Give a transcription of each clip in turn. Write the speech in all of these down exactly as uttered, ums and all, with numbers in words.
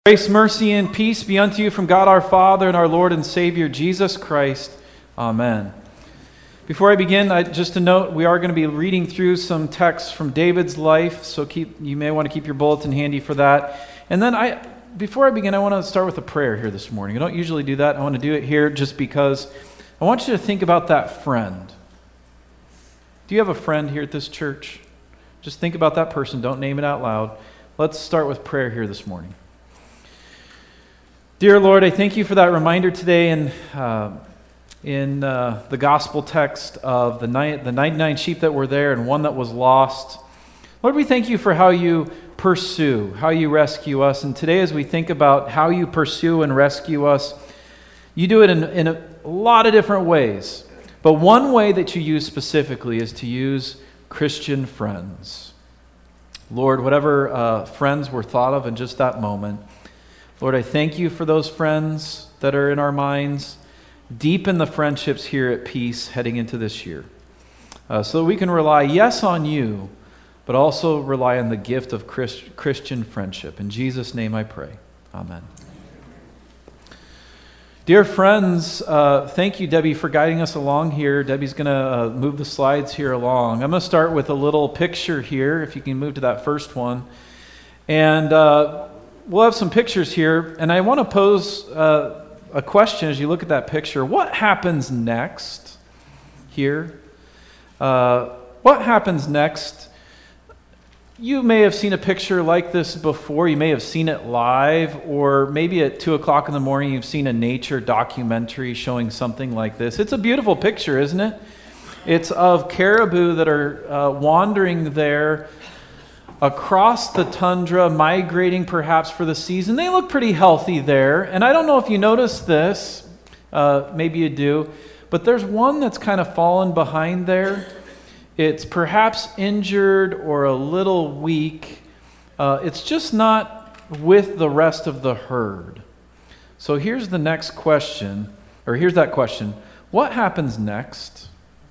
Grace, mercy, and peace be unto you from God our Father and our Lord and Savior, Jesus Christ. Amen. Before I begin, I, just a note, we are going to be reading through some texts from David's life, so keep you may want to keep your bulletin handy for that. And then I, before I begin, I want to start with a prayer here this morning. I don't usually do that. I want to do it here just because I want you to think about that friend. Do you have a friend here at this church? Just think about that person. Don't name it out loud. Let's start with prayer here this morning. Dear Lord, I thank you for that reminder today in, uh, in uh, the gospel text of the, ni- the ninety-nine sheep that were there and one that was lost. Lord, we thank you for how you pursue, how you rescue us. And today as we think about how you pursue and rescue us, you do it in, in a lot of different ways. But one way that you use specifically is to use Christian friends. Lord, whatever uh, friends were thought of in just that moment, Lord, I thank you for those friends that are in our minds. Deepen the friendships here at Peace heading into this year. Uh, so that we can rely, yes, on you, but also rely on the gift of Christ, Christian friendship. In Jesus' name I pray. Amen. Dear friends, uh, thank you, Debbie, for guiding us along here. Debbie's going to uh, move the slides here along. I'm going to start with a little picture here, if you can move to that first one. And uh, we'll have some pictures here, and I want to pose uh, a question as you look at that picture. What happens next here? Uh, what happens next? You may have seen a picture like this before. You may have seen it live, or maybe at two o'clock in the morning you've seen a nature documentary showing something like this. It's a beautiful picture, isn't it? It's of caribou that are uh, wandering there across the tundra, migrating perhaps for the season. They look pretty healthy there. And I don't know if you noticed this, uh, maybe you do, but there's one that's kind of fallen behind there. It's perhaps injured or a little weak. Uh, it's just not with the rest of the herd. So here's the next question, or here's that question. What happens next?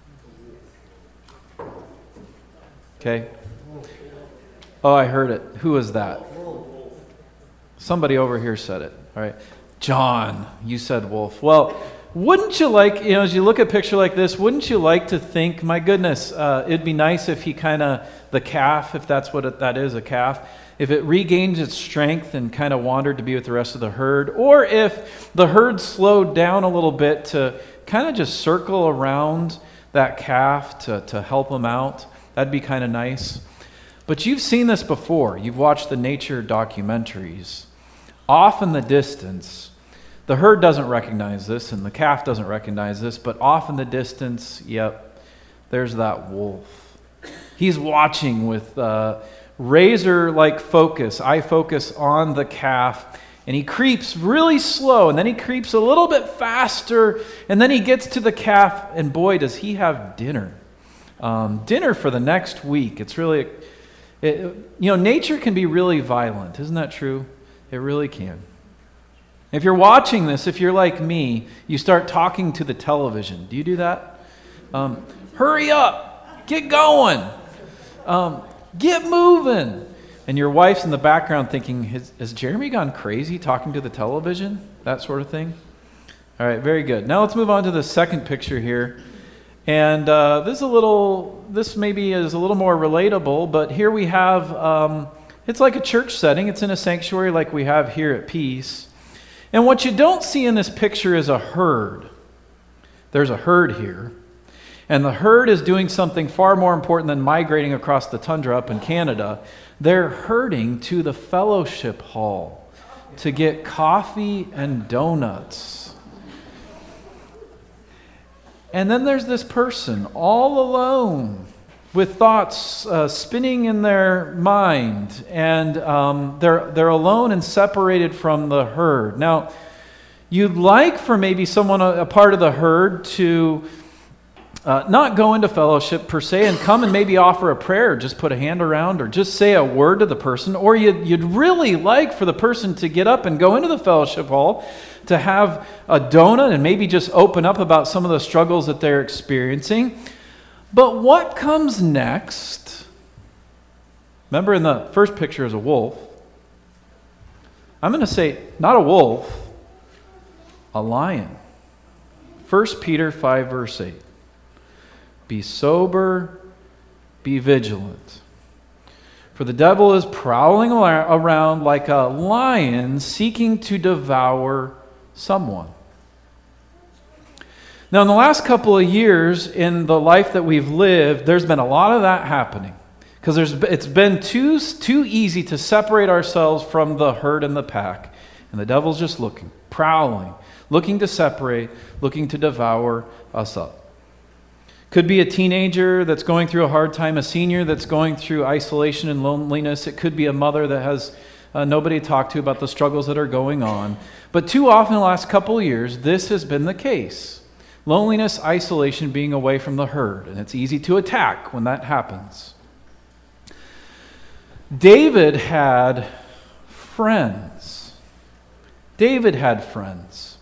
Okay. Oh, I heard it. Who is that? Somebody over here said it. All right. John, you said wolf. Well, wouldn't you like, you know, as you look at a picture like this, wouldn't you like to think, my goodness, uh, it'd be nice if he kind of, the calf, if that's what it, that is, a calf, if it regains its strength and kind of wandered to be with the rest of the herd, or if the herd slowed down a little bit to kind of just circle around that calf to, to help him out. That'd be kind of nice. But you've seen this before. You've watched the nature documentaries. Off in the distance, the herd doesn't recognize this, and the calf doesn't recognize this, but off in the distance, yep, there's that wolf. He's watching with uh, razor-like focus, eye focus on the calf, and he creeps really slow, and then he creeps a little bit faster, and then he gets to the calf, and boy, does he have dinner. Um, dinner for the next week. It's really, it, you know, nature can be really violent. Isn't that true? It really can. If you're watching this, if you're like me, you start talking to the television. Do you do that? Um, hurry up. Get going. Um, get moving. And your wife's in the background thinking, has, has Jeremy gone crazy talking to the television? That sort of thing. All right, very good. Now let's move on to the second picture here. And uh, this is a little, this maybe is a little more relatable, but here we have, um, it's like a church setting. It's in a sanctuary like we have here at Peace. And what you don't see in this picture is a herd. There's a herd here. And the herd is doing something far more important than migrating across the tundra up in Canada. They're herding to the fellowship hall to get coffee and donuts. And then there's this person all alone with thoughts uh, spinning in their mind, and um, they're they're alone and separated from the herd. Now, you'd like for maybe someone, a, a part of the herd, to uh, not go into fellowship per se and come and maybe offer a prayer, just put a hand around, or just say a word to the person, or you'd, you'd really like for the person to get up and go into the fellowship hall, to have a donut and maybe just open up about some of the struggles that they're experiencing. But what comes next? Remember, in the first picture is a wolf. I'm going to say, not a wolf, a lion. First Peter five, verse eight. Be sober, be vigilant. For the devil is prowling around like a lion seeking to devour someone. Now, in the last couple of years, in the life that we've lived, there's been a lot of that happening. Because there's it's been too, too easy to separate ourselves from the herd and the pack. And the devil's just looking, prowling, looking to separate, looking to devour us up. Could be a teenager that's going through a hard time, a senior that's going through isolation and loneliness. It could be a mother that has uh, nobody to talk to about the struggles that are going on. But too often in the last couple of years, this has been the case. Loneliness, isolation, being away from the herd. And it's easy to attack when that happens. David had friends. David had friends.